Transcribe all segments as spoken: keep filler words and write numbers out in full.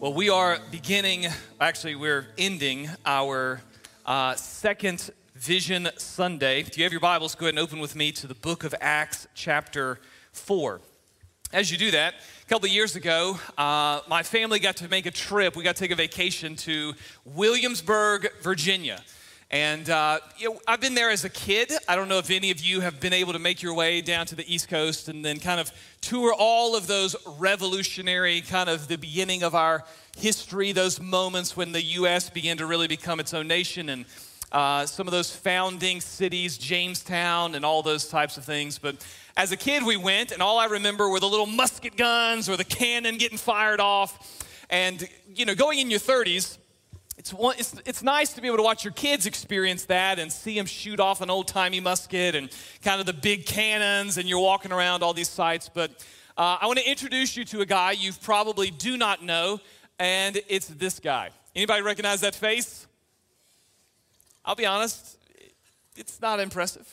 Well, we are beginning, actually, we're ending our uh, second Vision Sunday. If you have your Bibles, go ahead and open with me to the book of Acts, chapter four. As you do that, a couple of years ago, uh, my family got to make a trip. We got to take a vacation to Williamsburg, Virginia. And uh, you know, I've been there as a kid. I don't know if any of you have been able to make your way down to the East Coast and then kind of tour all of those revolutionary, kind of the beginning of our history, those moments when the U S began to really become its own nation, and uh, some of those founding cities, Jamestown and all those types of things. But as a kid, we went, and all I remember were the little musket guns or the cannon getting fired off. And, you know, going in your thirties, It's, one, it's it's nice to be able to watch your kids experience that and see them shoot off an old-timey musket and kind of the big cannons, and you're walking around all these sites. But uh, I want to introduce you to a guy you probably do not know, and it's this guy. Anybody recognize that face? I'll be honest, it's not impressive.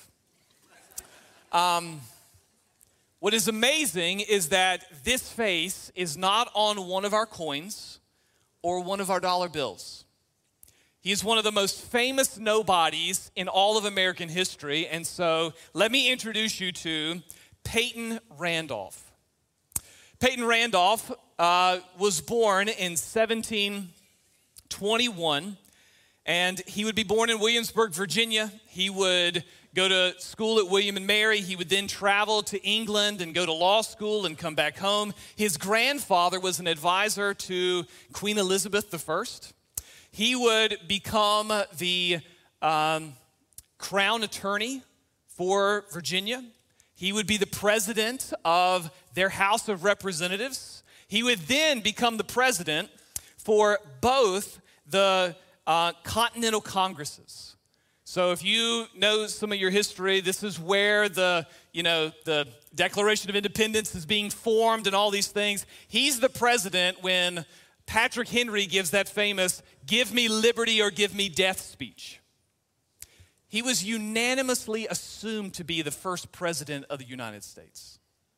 Um, what is amazing is that this face is not on one of our coins or one of our dollar bills. He is one of the most famous nobodies in all of American history, and so let me introduce you to Peyton Randolph. Peyton Randolph uh, was born in seventeen twenty-one, and he would be born in Williamsburg, Virginia. He would go to school at William and Mary. He would then travel to England and go to law school and come back home. His grandfather was an advisor to Queen Elizabeth the First. He would become the um, crown attorney for Virginia. He would be the president of their House of Representatives. He would then become the president for both the uh, Continental Congresses. So if you know some of your history, this is where the, you know, the Declaration of Independence is being formed and all these things. He's the president when Patrick Henry gives that famous "give me liberty or give me death" speech. He was unanimously assumed to be the first president of the United States.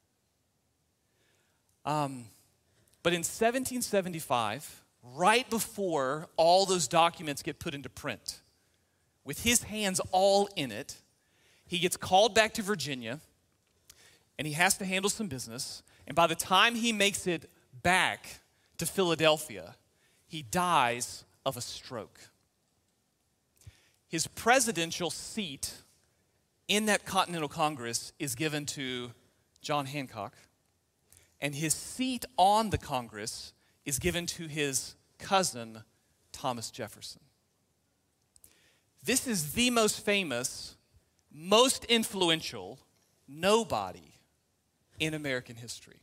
Um, but in seventeen seventy-five, right before all those documents get put into print, with his hands all in it, he gets called back to Virginia, and he has to handle some business. And by the time he makes it back to Philadelphia, he dies of a stroke. His presidential seat in that Continental Congress is given to John Hancock, and his seat on the Congress is given to his cousin, Thomas Jefferson. This is the most famous, most influential nobody in American history.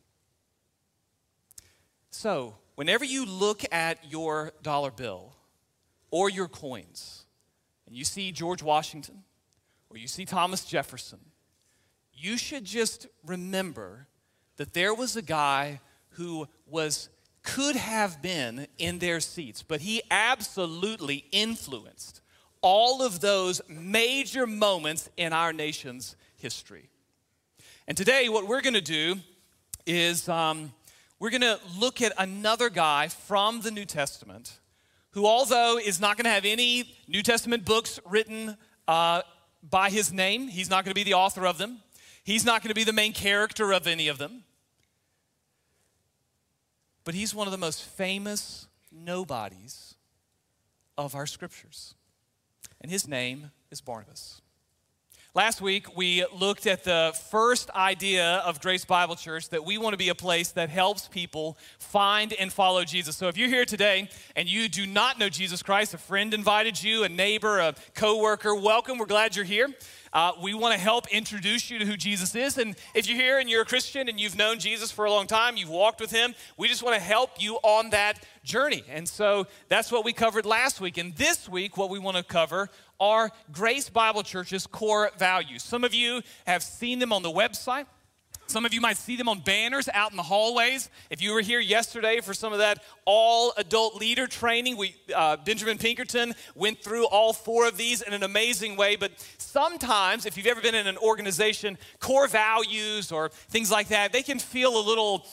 So, whenever you look at your dollar bill or your coins, and you see George Washington or you see Thomas Jefferson, you should just remember that there was a guy who was could have been in their seats, but he absolutely influenced all of those major moments in our nation's history. And today, what we're going to do is um, we're going to look at another guy from the New Testament who, although is not going to have any New Testament books written uh, by his name, he's not going to be the author of them. He's not going to be the main character of any of them. But he's one of the most famous nobodies of our scriptures. And his name is Barnabas. Last week, we looked at the first idea of Grace Bible Church, that we want to be a place that helps people find and follow Jesus. So if you're here today and you do not know Jesus Christ, a friend invited you, a neighbor, a coworker, welcome. We're glad you're here. Uh, we want to help introduce you to who Jesus is. And if you're here and you're a Christian and you've known Jesus for a long time, you've walked with him, we just want to help you on that journey. And so that's what we covered last week. And this week, what we want to cover are Grace Bible Church's core values. Some of you have seen them on the website. Some of you might see them on banners out in the hallways. If you were here yesterday for some of that all-adult leader training, we uh, Benjamin Pinkerton went through all four of these in an amazing way. But sometimes, if you've ever been in an organization, core values or things like that, they can feel a little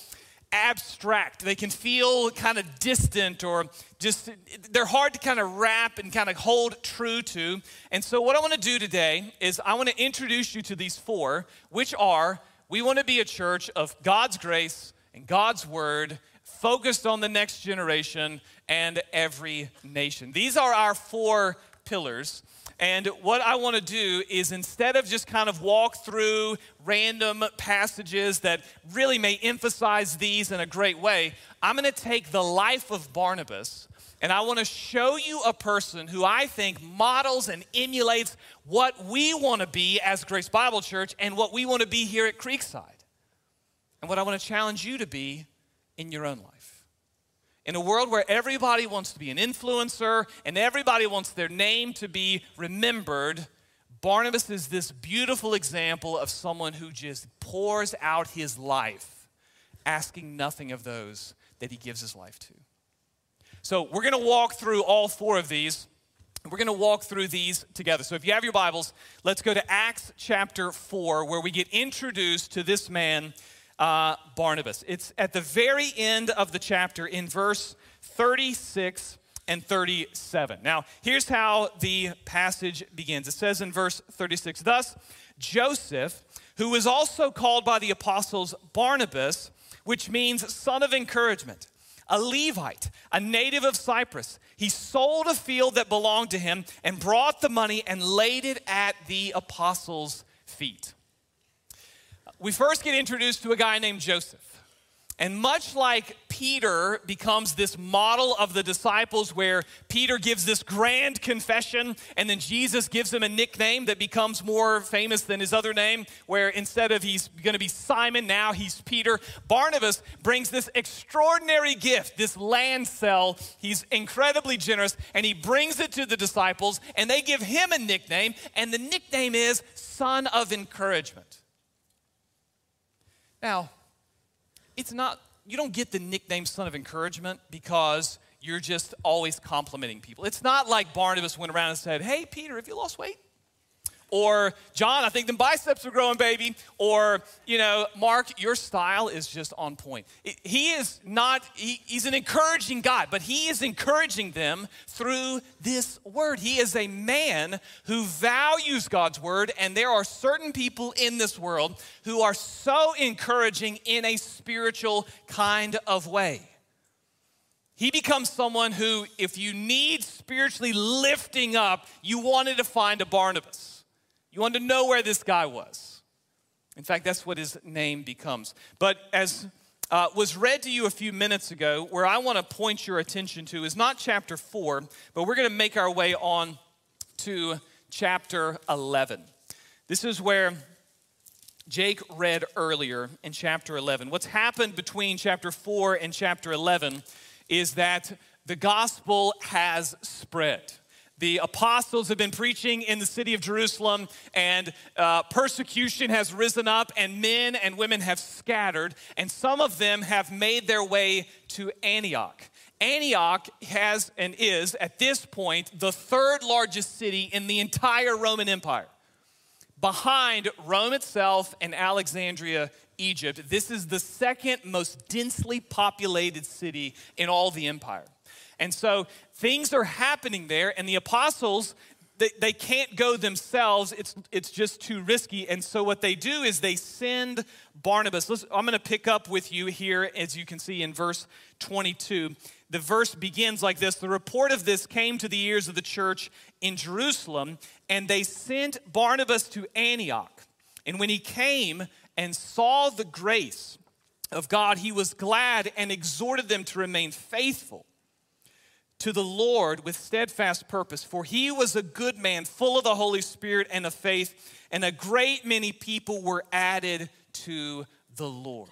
abstract. They can feel kind of distant or just, they're hard to kind of wrap and kind of hold true to. And so what I want to do today is I want to introduce you to these four, which are, we want to be a church of God's grace and God's word, focused on the next generation and every nation. These are our four pillars. And what I want to do is, instead of just kind of walk through random passages that really may emphasize these in a great way, I'm going to take the life of Barnabas and I want to show you a person who I think models and emulates what we want to be as Grace Bible Church and what we want to be here at Creekside. And what I want to challenge you to be in your own life. In a world where everybody wants to be an influencer and everybody wants their name to be remembered, Barnabas is this beautiful example of someone who just pours out his life, asking nothing of those that he gives his life to. So we're going to walk through all four of these. We're going to walk through these together. So if you have your Bibles, let's go to Acts chapter four, where we get introduced to this man, Uh, Barnabas. It's at the very end of the chapter in verse thirty-six and thirty-seven. Now, here's how the passage begins. It says in verse thirty-six, "Thus Joseph, who was also called by the apostles Barnabas, which means son of encouragement, a Levite, a native of Cyprus, he sold a field that belonged to him and brought the money and laid it at the apostles' feet." We first get introduced to a guy named Joseph. And much like Peter becomes this model of the disciples, where Peter gives this grand confession and then Jesus gives him a nickname that becomes more famous than his other name, where instead of he's going to be Simon, now he's Peter. Barnabas brings this extraordinary gift, this land sale. He's incredibly generous, and he brings it to the disciples, and they give him a nickname, and the nickname is Son of Encouragement. Now, it's not, you don't get the nickname Son of Encouragement because you're just always complimenting people. It's not like Barnabas went around and said, "Hey, Peter, have you lost weight?" Or, "John, I think them biceps are growing, baby." Or, you know, "Mark, your style is just on point." He is not, he, he's an encouraging God, but he is encouraging them through this word. He is a man who values God's word, and there are certain people in this world who are so encouraging in a spiritual kind of way. He becomes someone who, if you need spiritually lifting up, you wanted to find a Barnabas. You wanted to know where this guy was. In fact, that's what his name becomes. But as uh, was read to you a few minutes ago, where I want to point your attention to is not chapter four, but we're going to make our way on to chapter eleven. This is where Jake read earlier in chapter eleven. What's happened between chapter four and chapter eleven is that the gospel has spread. The apostles have been preaching in the city of Jerusalem, and uh, persecution has risen up, and men and women have scattered, and some of them have made their way to Antioch. Antioch has and is, at this point, the third largest city in the entire Roman Empire. Behind Rome itself and Alexandria, Egypt, this is the second most densely populated city in all the empire. And so things are happening there, and the apostles, they, they can't go themselves. It's, it's just too risky. And so what they do is they send Barnabas. Listen, I'm going to pick up with you here, as you can see in verse twenty-two. The verse begins like this: "The report of this came to the ears of the church in Jerusalem, and they sent Barnabas to Antioch. And when he came and saw the grace of God, he was glad and exhorted them to remain faithful to the Lord with steadfast purpose. For he was a good man, full of the Holy Spirit and of faith, and a great many people were added to the Lord."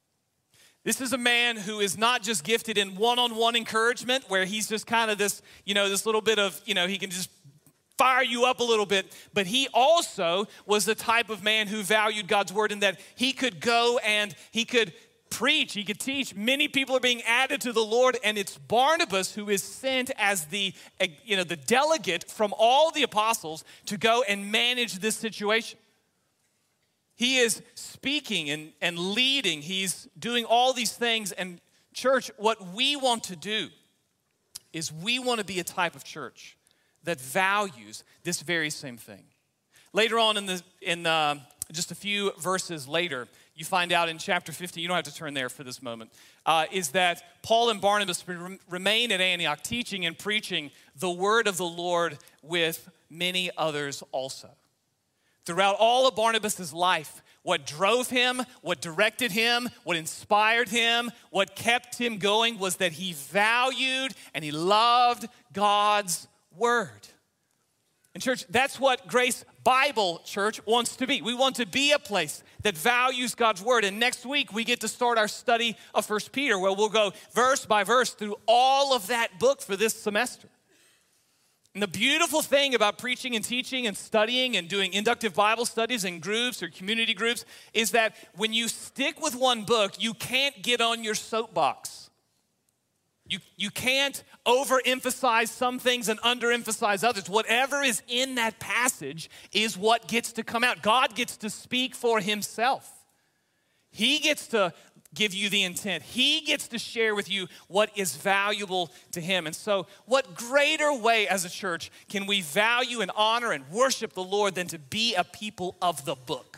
This is a man who is not just gifted in one-on-one encouragement, where he's just kind of this, you know, this little bit of, you know, he can just fire you up a little bit, but he also was the type of man who valued God's word, in that he could go and he could preach, he could teach. Many people are being added to the Lord, and it's Barnabas who is sent as the, you know, the delegate from all the apostles to go and manage this situation. He is speaking and, and leading. He's doing all these things. And church, what we want to do is we want to be a type of church that values this very same thing. Later on in the in the, just a few verses later, you find out in chapter fifteen, you don't have to turn there for this moment, uh, is that Paul and Barnabas remain at Antioch teaching and preaching the word of the Lord with many others also. Throughout all of Barnabas' life, what drove him, what directed him, what inspired him, what kept him going was that he valued and he loved God's word. And church, that's what Grace Bible Church wants to be. We want to be a place that values God's word. And next week, we get to start our study of First Peter, where we'll go verse by verse through all of that book for this semester. And the beautiful thing about preaching and teaching and studying and doing inductive Bible studies in groups or community groups is that when you stick with one book, you can't get on your soapbox. You, you can't overemphasize some things and underemphasize others. Whatever is in that passage is what gets to come out. God gets to speak for himself. He gets to give you the intent. He gets to share with you what is valuable to him. And so what greater way as a church can we value and honor and worship the Lord than to be a people of the book?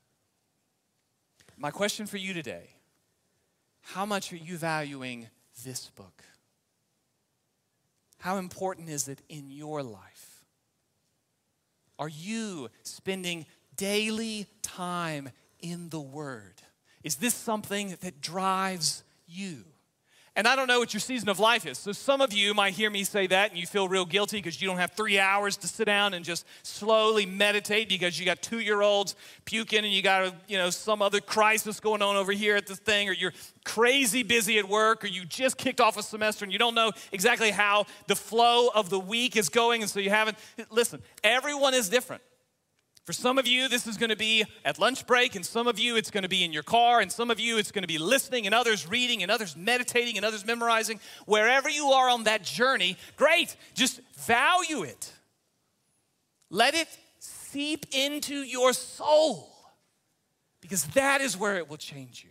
My question for you today, how much are you valuing this book? How important is it in your life? Are you spending daily time in the Word? Is this something that drives you? And I don't know what your season of life is. So some of you might hear me say that and you feel real guilty because you don't have three hours to sit down and just slowly meditate because you got two-year-olds puking and you got, you know, some other crisis going on over here at this thing, or you're crazy busy at work, or you just kicked off a semester and you don't know exactly how the flow of the week is going, and so you haven't. Listen, everyone is different. For some of you, this is going to be at lunch break, and some of you, it's going to be in your car, and some of you, it's going to be listening, and others reading, and others meditating, and others memorizing. Wherever you are on that journey, great. Just value it. Let it seep into your soul, because that is where it will change you.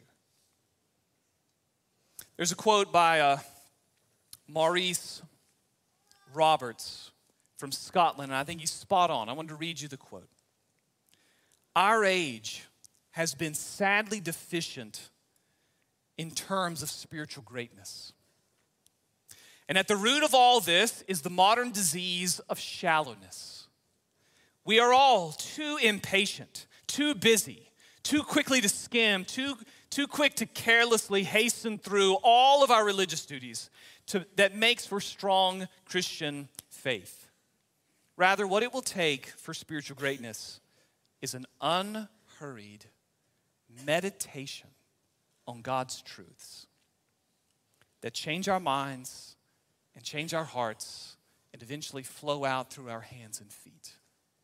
There's a quote by uh, Maurice Roberts from Scotland, and I think he's spot on. I wanted to read you the quote. Our age has been sadly deficient in terms of spiritual greatness. And at the root of all this is the modern disease of shallowness. We are all too impatient, too busy, too quickly to skim, too, too quick to carelessly hasten through all of our religious duties to, that makes for strong Christian faith. Rather, what it will take for spiritual greatness is an unhurried meditation on God's truths that change our minds and change our hearts and eventually flow out through our hands and feet.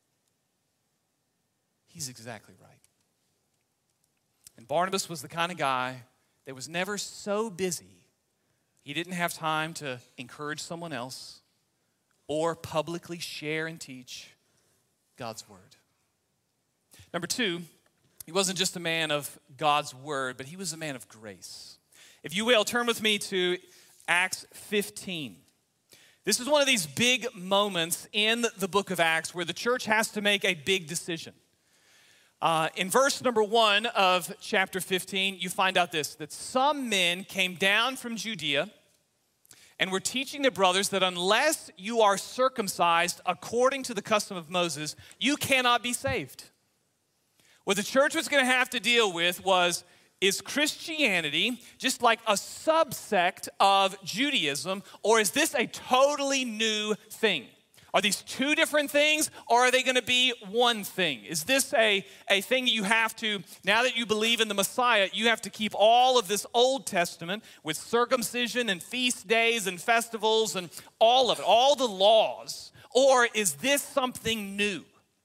He's exactly right. And Barnabas was the kind of guy that was never so busy he didn't have time to encourage someone else or publicly share and teach God's word. Number two, he wasn't just a man of God's word, but he was a man of grace. If you will, turn with me to Acts fifteen. This is one of these big moments in the book of Acts where the church has to make a big decision. Uh, in verse number one of chapter fifteen, you find out this, that some men came down from Judea and were teaching the brothers that unless you are circumcised according to the custom of Moses, you cannot be saved. What the church was going to have to deal with was, is Christianity just like a subsect of Judaism, or is this a totally new thing? Are these two different things, or are they going to be one thing? Is this a, a thing that you have to, now that you believe in the Messiah, you have to keep all of this Old Testament with circumcision and feast days and festivals and all of it, all the laws, or is this something new?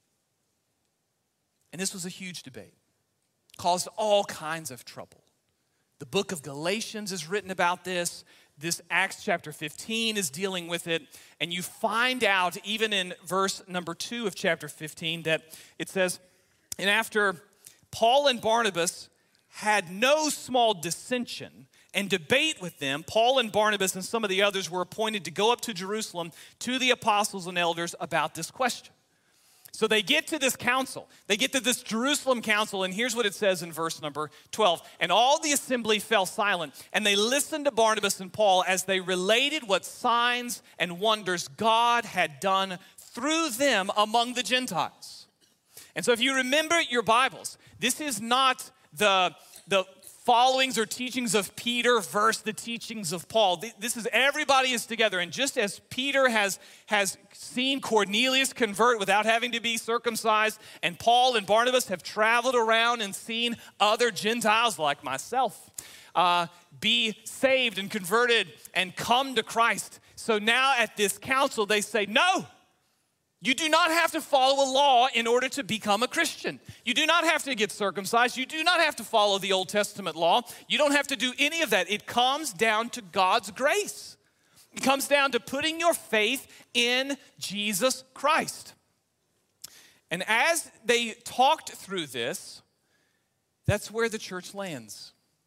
And this was a huge debate, caused all kinds of trouble. The book of Galatians is written about this. This Acts chapter fifteen is dealing with it. And you find out, even in verse number two of chapter fifteen, that it says, and after Paul and Barnabas had no small dissension and debate with them. Paul and Barnabas and some of the others were appointed to go up to Jerusalem to the apostles and elders about this question. So they get to this council. They get to this Jerusalem council, and here's what it says in verse number twelve. And all the assembly fell silent, and they listened to Barnabas and Paul as they related what signs and wonders God had done through them among the Gentiles. And so if you remember your Bibles, this is not the, the followings or teachings of Peter versus the teachings of Paul. This is everybody is together. And just as Peter has, has seen Cornelius convert without having to be circumcised, and Paul and Barnabas have traveled around and seen other Gentiles like myself uh, be saved and converted and come to Christ. So now at this council, they say, no, you do not have to follow a law in order to become a Christian. You do not have to get circumcised. You do not have to follow the Old Testament law. You don't have to do any of that. It comes down to God's grace. It comes down to putting your faith in Jesus Christ. And as they talked through this, that's where the church lands.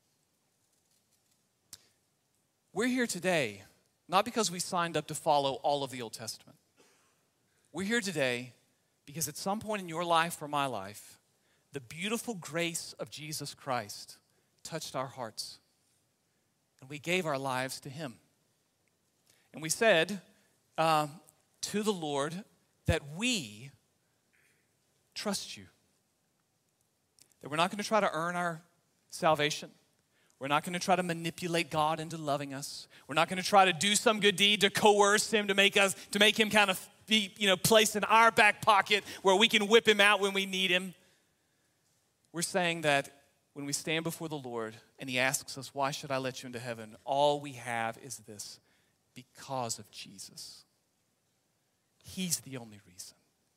We're here today, not because we signed up to follow all of the Old Testament. We're here today because at some point in your life or my life, the beautiful grace of Jesus Christ touched our hearts, and we gave our lives to him. And we said uh, to the Lord that we trust you, that we're not going to try to earn our salvation. We're not going to try to manipulate God into loving us. We're not going to try to do some good deed to coerce him, to make us, to make him kind of be, you know, placed in our back pocket where we can whip him out when we need him. We're saying that when we stand before the Lord and he asks us, why should I let you into heaven? All we have is this, because of Jesus. He's the only reason.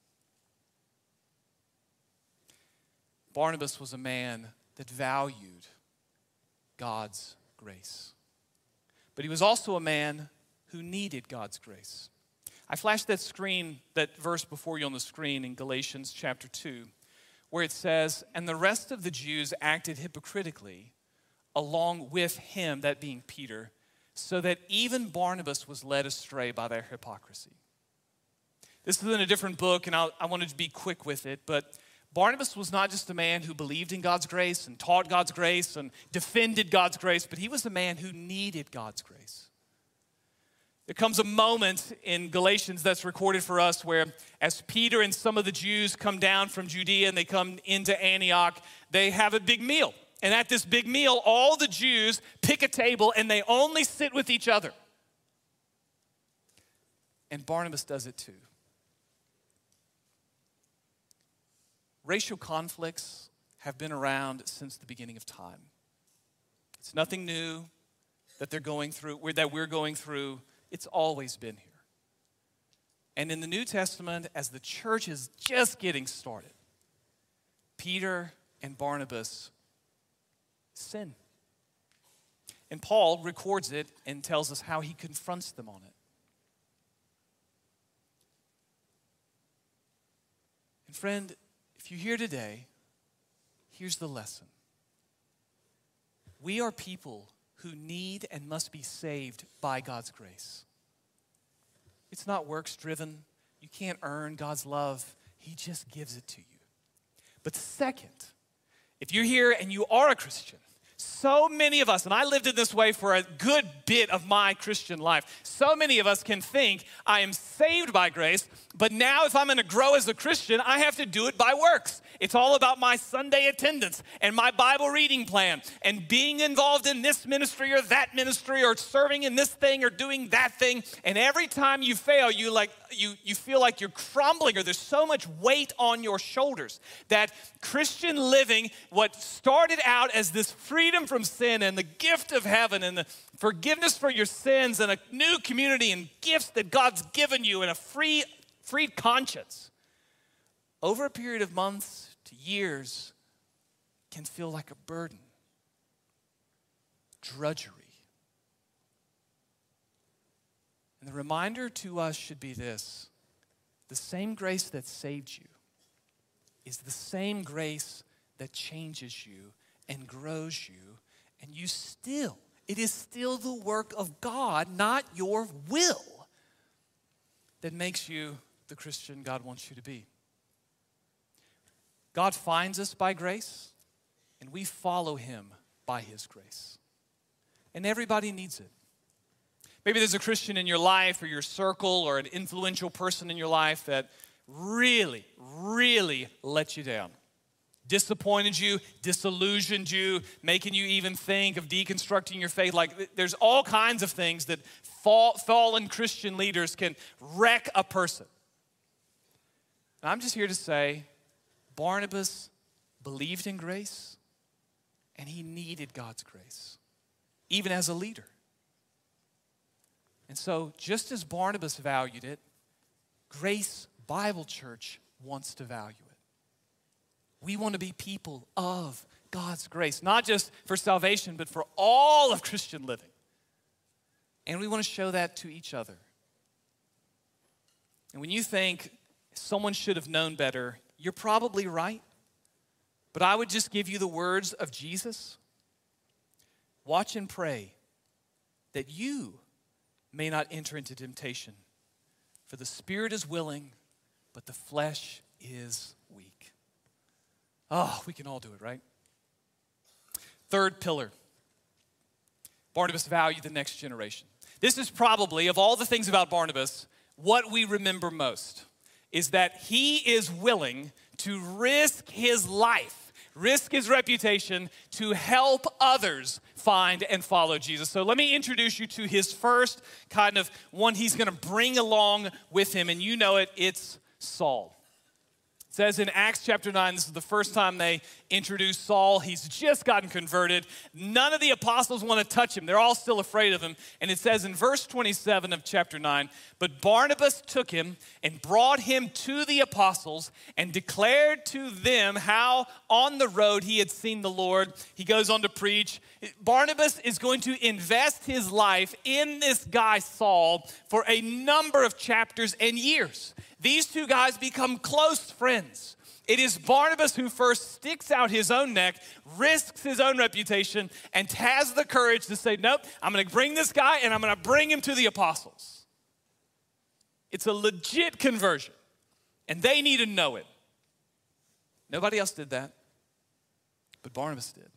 Barnabas was a man that valued God's grace. But he was also a man who needed God's grace. I flashed that screen, that verse before you on the screen in Galatians chapter two, where it says, and the rest of the Jews acted hypocritically along with him, that being Peter, so that even Barnabas was led astray by their hypocrisy. This is in a different book, and I'll, I wanted to be quick with it, but Barnabas was not just a man who believed in God's grace and taught God's grace and defended God's grace, but he was a man who needed God's grace. There comes a moment in Galatians that's recorded for us where as Peter and some of the Jews come down from Judea and they come into Antioch, they have a big meal. And at this big meal, all the Jews pick a table and they only sit with each other. And Barnabas does it too. Racial conflicts have been around since the beginning of time. It's nothing new that they're going through, that we're going through. It's always been here. And in the New Testament, as the church is just getting started, Peter and Barnabas sin. And Paul records it and tells us how he confronts them on it. And friend, if you're here today, here's the lesson. We are people who need and must be saved by God's grace. It's not works driven. You can't earn God's love. He just gives it to you. But second, if you're here and you are a Christian, so many of us, and I lived in this way for a good bit of my Christian life, so many of us can think, I am saved by grace, but now if I'm going to grow as a Christian, I have to do it by works. It's all about my Sunday attendance and my Bible reading plan and being involved in this ministry or that ministry or serving in this thing or doing that thing. And every time you fail, you like you you feel like you're crumbling or there's so much weight on your shoulders that Christian living, what started out as this freedom from sin and the gift of heaven and the forgiveness for your sins and a new community and gifts that God's given you and a free, freed conscience, over a period of months to years, can feel like a burden, drudgery. And the reminder to us should be this: the same grace that saved you is the same grace that changes you and grows you, and you still, it is still the work of God, not your will, that makes you the Christian God wants you to be. God finds us by grace, and we follow him by his grace. And everybody needs it. Maybe there's a Christian in your life or your circle or an influential person in your life that really, really let you down. Disappointed you, disillusioned you, making you even think of deconstructing your faith. Like there's all kinds of things that fall, fallen Christian leaders can wreck a person. And I'm just here to say, Barnabas believed in grace, and he needed God's grace, even as a leader. And so, just as Barnabas valued it, Grace Bible Church wants to value it. We want to be people of God's grace, not just for salvation, but for all of Christian living. And we want to show that to each other. And when you think someone should have known better, you're probably right. But I would just give you the words of Jesus. Watch and pray that you may not enter into temptation. For the spirit is willing, but the flesh is weak. Oh, we can all do it, right? Third pillar. Barnabas valued the next generation. This is probably, of all the things about Barnabas, what we remember most is that he is willing to risk his life, risk his reputation to help others find and follow Jesus. So let me introduce you to his first kind of one he's going to bring along with him, and you know it, it's Saul. It says in Acts chapter nine, this is the first time they introduce Saul. He's just gotten converted. None of the apostles want to touch him. They're all still afraid of him. And it says in verse twenty-seven of chapter nine, but Barnabas took him and brought him to the apostles and declared to them how on the road he had seen the Lord. He goes on to preach. Barnabas is going to invest his life in this guy Saul for a number of chapters and years. These two guys become close friends. It is Barnabas who first sticks out his own neck, risks his own reputation, and has the courage to say, nope, I'm going to bring this guy and I'm going to bring him to the apostles. It's a legit conversion, and they need to know it. Nobody else did that, but Barnabas did.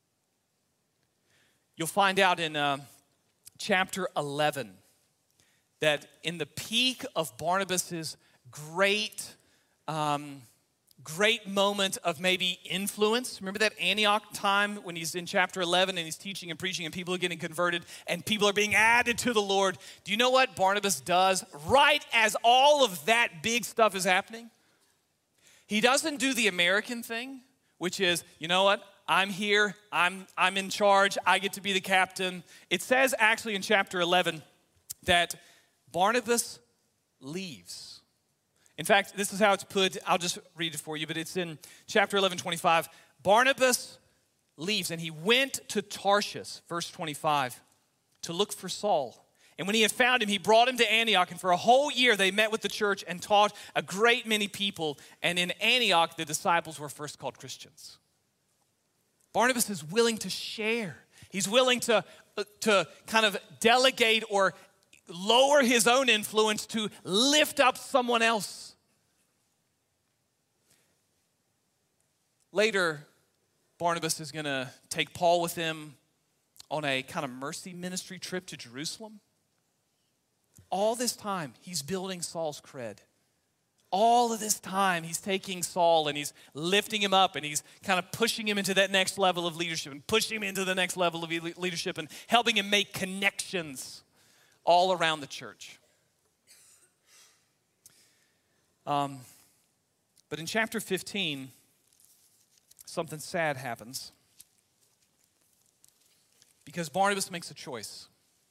You'll find out in uh, chapter eleven that in the peak of Barnabas's great, um, great moment of maybe influence. Remember that Antioch time when he's in chapter eleven and he's teaching and preaching and people are getting converted and people are being added to the Lord. Do you know what Barnabas does right as all of that big stuff is happening? He doesn't do the American thing, which is, you know what? I'm here, I'm, I'm in charge, I get to be the captain. It says actually in chapter eleven that Barnabas leaves. In fact, this is how it's put. I'll just read it for you, but it's in chapter eleven, twenty-five. Barnabas leaves, and he went to Tarshish, verse twenty-five, to look for Saul. And when he had found him, he brought him to Antioch, and for a whole year they met with the church and taught a great many people. And in Antioch, the disciples were first called Christians. Barnabas is willing to share. He's willing to, to kind of delegate or lower his own influence to lift up someone else. Later, Barnabas is going to take Paul with him on a kind of mercy ministry trip to Jerusalem. All this time, he's building Saul's cred. All of this time, he's taking Saul and he's lifting him up and he's kind of pushing him into that next level of leadership and pushing him into the next level of leadership and helping him make connections all around the church. Um, but in chapter fifteen, something sad happens because Barnabas makes a choice.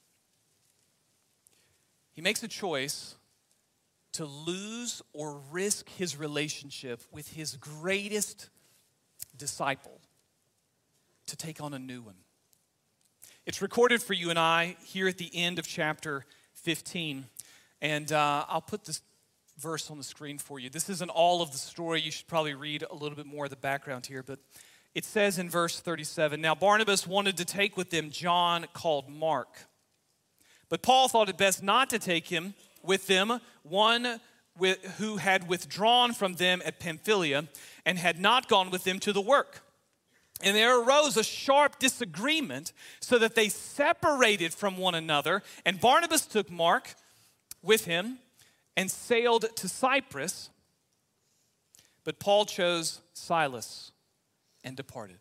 He makes a choice to lose or risk his relationship with his greatest disciple to take on a new one. It's recorded for you and I here at the end of chapter fifteen. And uh, I'll put this verse on the screen for you. This isn't all of the story. You should probably read a little bit more of the background here, but it says in verse thirty-seven, "Now Barnabas wanted to take with them John called Mark. But Paul thought it best not to take him with them, one with, who had withdrawn from them at Pamphylia and had not gone with them to the work. And there arose a sharp disagreement so that they separated from one another. And Barnabas took Mark with him and sailed to Cyprus. But Paul chose Silas and departed."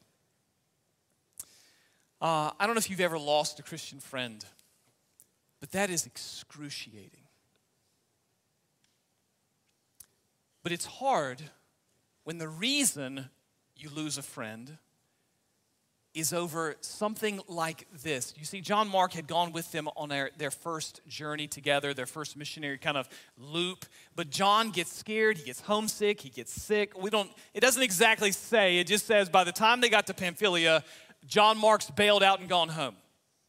Uh, I don't know if you've ever lost a Christian friend, but that is excruciating. But it's hard when the reason you lose a friend is over something like this. You see, John Mark had gone with them on their, their first journey together, their first missionary kind of loop. But John gets scared, he gets homesick, he gets sick. We don't, it doesn't exactly say, it just says by the time they got to Pamphylia, John Mark's bailed out and gone home.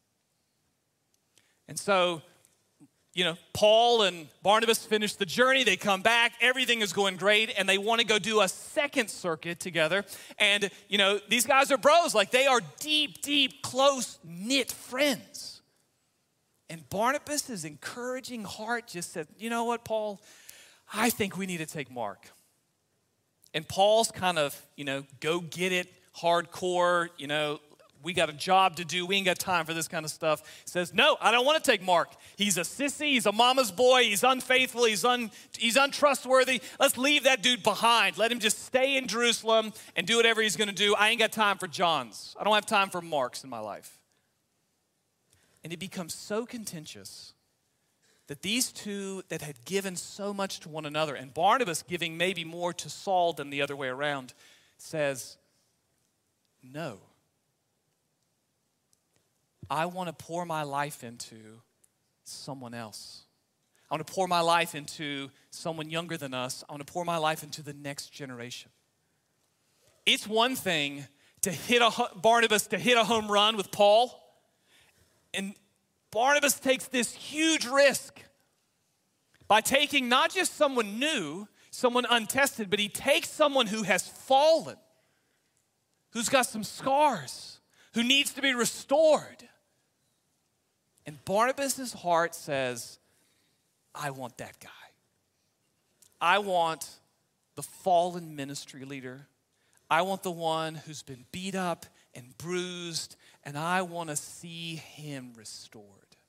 And so, you know, Paul and Barnabas finish the journey. They come back. Everything is going great. And they want to go do a second circuit together. And, you know, these guys are bros. Like, they are deep, deep, close-knit friends. And Barnabas' encouraging heart just said, "You know what, Paul? I think we need to take Mark." And Paul's kind of, you know, go get it, hardcore, you know, we got a job to do. We ain't got time for this kind of stuff. He says, "No, I don't want to take Mark. He's a sissy. He's a mama's boy. He's unfaithful. He's, un, he's untrustworthy. Let's leave that dude behind. Let him just stay in Jerusalem and do whatever he's going to do. I ain't got time for Johns. I don't have time for Marks in my life." And it becomes so contentious that these two that had given so much to one another, and Barnabas giving maybe more to Saul than the other way around, says, "No. I want to pour my life into someone else. I want to pour my life into someone younger than us. I want to pour my life into the next generation." It's one thing to hit a Barnabas to hit a home run with Paul, and Barnabas takes this huge risk by taking not just someone new, someone untested, but he takes someone who has fallen, who's got some scars, who needs to be restored. And Barnabas' heart says, "I want that guy. I want the fallen ministry leader. I want the one who's been beat up and bruised, and I want to see him restored."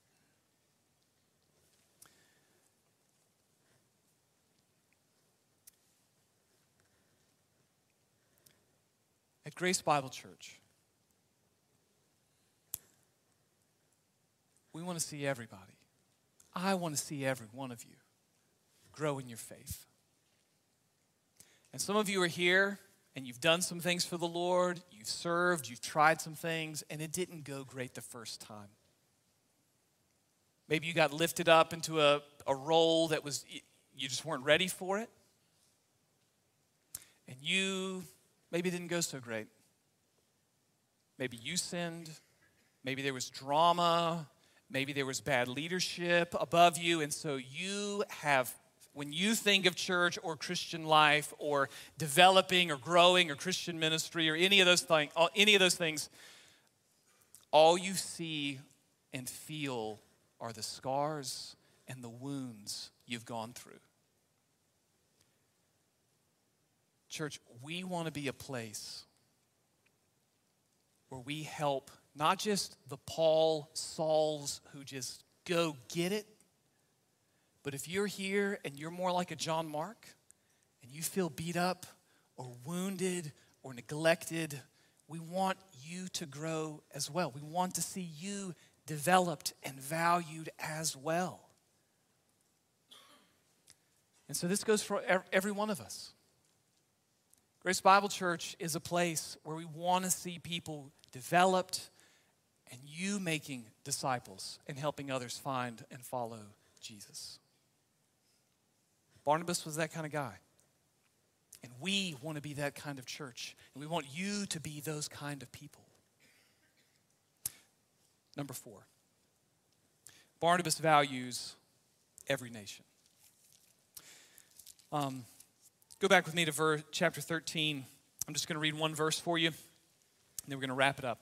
At Grace Bible Church, we want to see everybody. I want to see every one of you grow in your faith. And some of you are here and you've done some things for the Lord, you've served, you've tried some things, and it didn't go great the first time. Maybe you got lifted up into a, a role that was, you just weren't ready for it. And you maybe it didn't go so great. Maybe you sinned. Maybe there was drama. Maybe there was bad leadership above you, and so you have, when you think of church or Christian life or developing or growing or Christian ministry or any of those things, any of those things, all you see and feel are the scars and the wounds you've gone through. Church, we want to be a place where we help not just the Paul, Sauls who just go get it, but if you're here and you're more like a John Mark and you feel beat up or wounded or neglected, we want you to grow as well. We want to see you developed and valued as well. And so this goes for every one of us. Grace Bible Church is a place where we want to see people developed and you making disciples and helping others find and follow Jesus. Barnabas was that kind of guy. And we want to be that kind of church. And we want you to be those kind of people. Number four, Barnabas values every nation. Um, go back with me to verse, chapter thirteen. I'm just going to read one verse for you, and then we're going to wrap it up.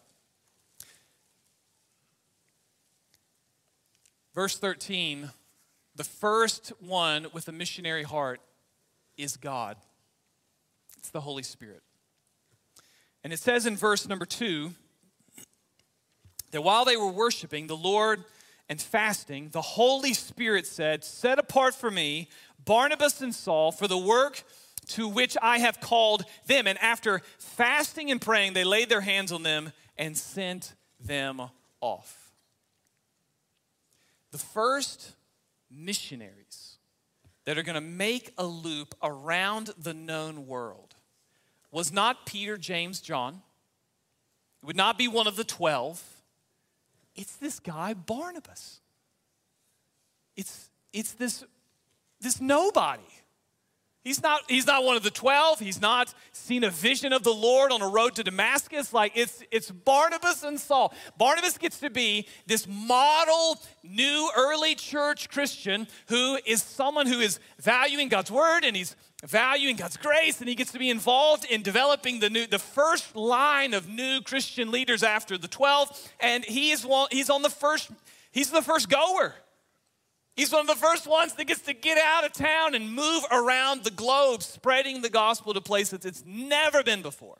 Verse thirteen, the first one with a missionary heart is God. It's the Holy Spirit. And it says in verse number two, that while they were worshiping the Lord and fasting, the Holy Spirit said, "Set apart for me Barnabas and Saul for the work to which I have called them." And after fasting and praying, they laid their hands on them and sent them off. The first missionaries that are going to make a loop around the known world was not Peter, James, John. It would not be one of the twelve. It's this guy, Barnabas. It's, it's this, this nobody. He's not, he's not one of the twelve. He's not seen a vision of the Lord on a road to Damascus. Like it's, it's Barnabas and Saul. Barnabas gets to be this model new early church Christian who is someone who is valuing God's word and he's valuing God's grace, and he gets to be involved in developing the new, the first line of new Christian leaders after the twelve. And he is one, he's on the first, he's the first goer. He's one of the first ones that gets to get out of town and move around the globe, spreading the gospel to places it's never been before.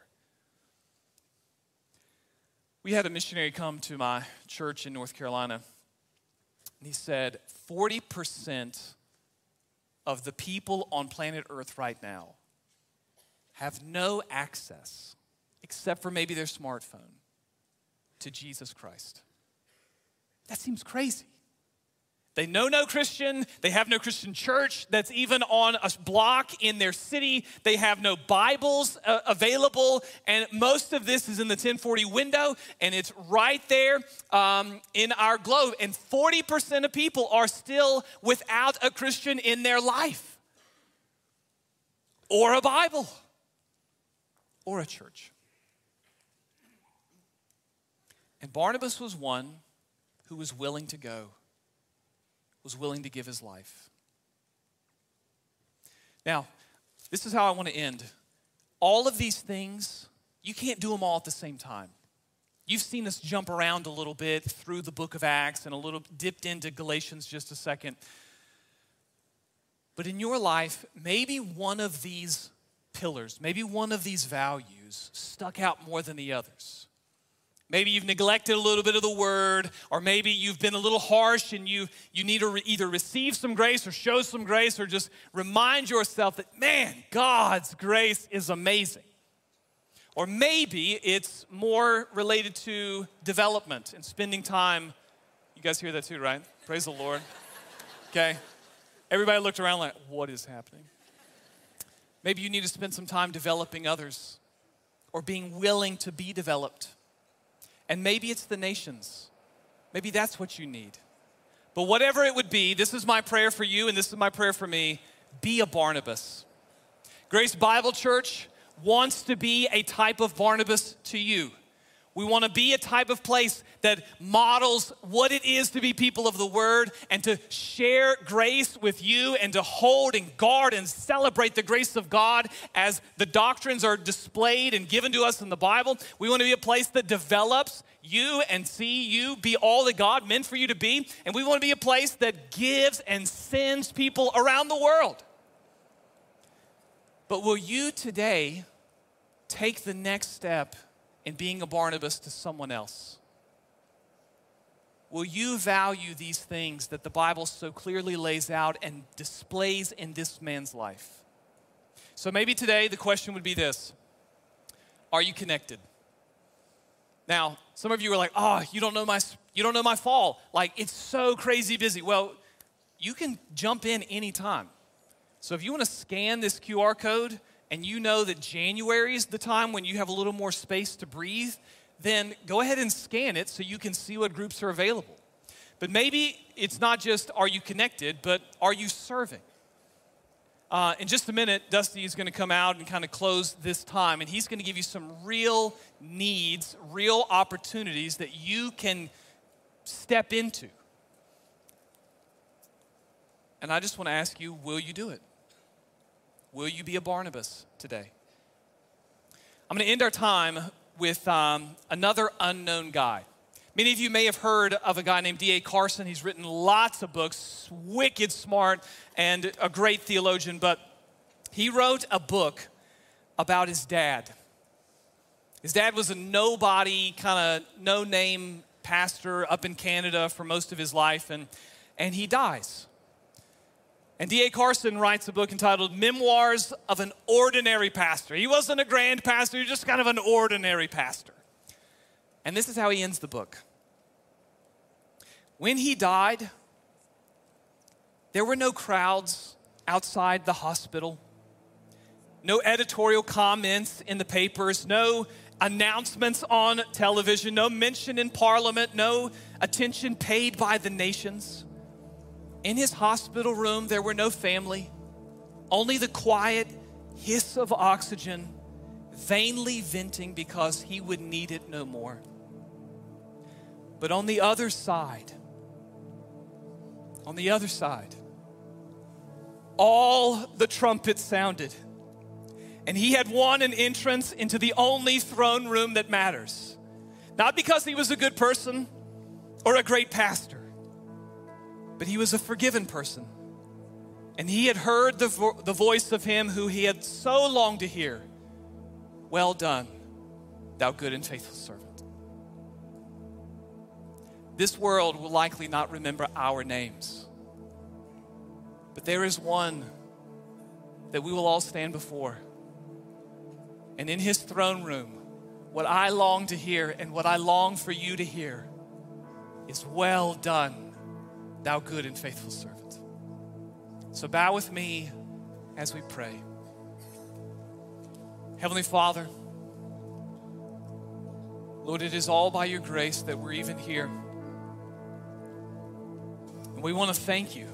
We had a missionary come to my church in North Carolina, and he said, forty percent of the people on planet Earth right now have no access, except for maybe their smartphone, to Jesus Christ. That seems crazy. They know no Christian. They have no Christian church that's even on a block in their city. They have no Bibles uh, available. And most of this is in the ten forty window, and it's right there um, in our globe. And forty percent of people are still without a Christian in their life, or a Bible, or a church. And Barnabas was one who was willing to go. Was willing to give his life. Now, this is how I want to end. All of these things, you can't do them all at the same time. You've seen us jump around a little bit through the book of Acts and a little dipped into Galatians just a second. But in your life, maybe one of these pillars, maybe one of these values stuck out more than the others. Maybe you've neglected a little bit of the word, or maybe you've been a little harsh and you, you need to re- either receive some grace or show some grace, or just remind yourself that, man, God's grace is amazing. Or maybe it's more related to development and spending time. You guys hear that too, right? Praise the Lord. Okay. Everybody looked around like, what is happening? Maybe you need to spend some time developing others or being willing to be developed. And maybe it's the nations. Maybe that's what you need. But whatever it would be, this is my prayer for you and this is my prayer for me. Be a Barnabas. Grace Bible Church wants to be a type of Barnabas to you. We want to be a type of place that models what it is to be people of the word and to share grace with you and to hold and guard and celebrate the grace of God as the doctrines are displayed and given to us in the Bible. We want to be a place that develops you and see you be all that God meant for you to be. And we want to be a place that gives and sends people around the world. But will you today take the next step in being a Barnabas to someone else? Will you value these things that the Bible so clearly lays out and displays in this man's life? So maybe today the question would be this: are you connected? Now, some of you are like, oh, you don't know my, you don't know my fall. Like, it's so crazy busy. Well, you can jump in anytime. So if you want to scan this Q R code, and you know that January is the time when you have a little more space to breathe, then go ahead and scan it so you can see what groups are available. But maybe it's not just are you connected, but are you serving? Uh, in just a minute, Dusty is going to come out and kind of close this time, and he's going to give you some real needs, real opportunities that you can step into. And I just want to ask you, will you do it? Will you be a Barnabas today? I'm going to end our time with um, another unknown guy. Many of you may have heard of a guy named D A Carson. He's written lots of books, wicked smart, and a great theologian, but he wrote a book about his dad. His dad was a nobody, kind of no-name pastor up in Canada for most of his life, and, and he dies. And D A Carson writes a book entitled Memoirs of an Ordinary Pastor. He wasn't a grand pastor, he was just kind of an ordinary pastor. And this is how he ends the book. When he died, there were no crowds outside the hospital, no editorial comments in the papers, no announcements on television, no mention in Parliament, no attention paid by the nations. In his hospital room, there were no family, only the quiet hiss of oxygen, vainly venting because he would need it no more. But on the other side, on the other side, all the trumpets sounded, and he had won an entrance into the only throne room that matters. Not because he was a good person or a great pastor, but he was a forgiven person. And he had heard the, vo- the voice of him who he had so longed to hear. Well done, thou good and faithful servant. This world will likely not remember our names, but there is one that we will all stand before. And in his throne room, what I long to hear and what I long for you to hear is, well done, thou good and faithful servant. So bow with me as we pray. Heavenly Father, Lord, it is all by your grace that we're even here. And we want to thank you.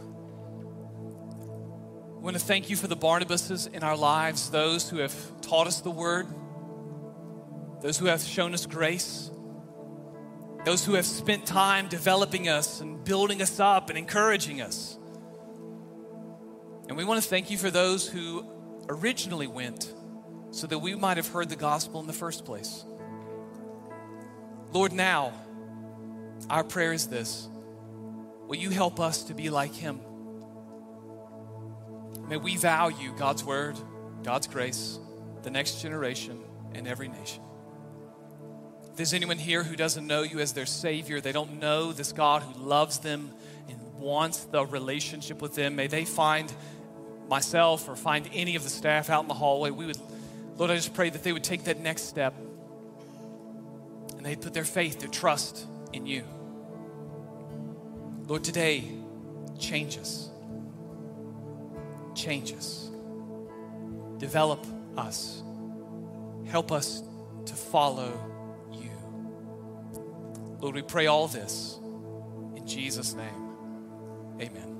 We want to thank you for the Barnabases in our lives, those who have taught us the word, those who have shown us grace, those who have spent time developing us and building us up and encouraging us. And we want to thank you for those who originally went so that we might have heard the gospel in the first place. Lord, now, our prayer is this. Will you help us to be like him? May we value God's word, God's grace, the next generation, and every nation. If there's anyone here who doesn't know you as their Savior, they don't know this God who loves them and wants the relationship with them, may they find myself or find any of the staff out in the hallway. We would, Lord, I just pray that they would take that next step and they'd put their faith, their trust in you. Lord, today, change us. Change us. Develop us. Help us to follow you. Lord, we pray all this in Jesus' name. Amen.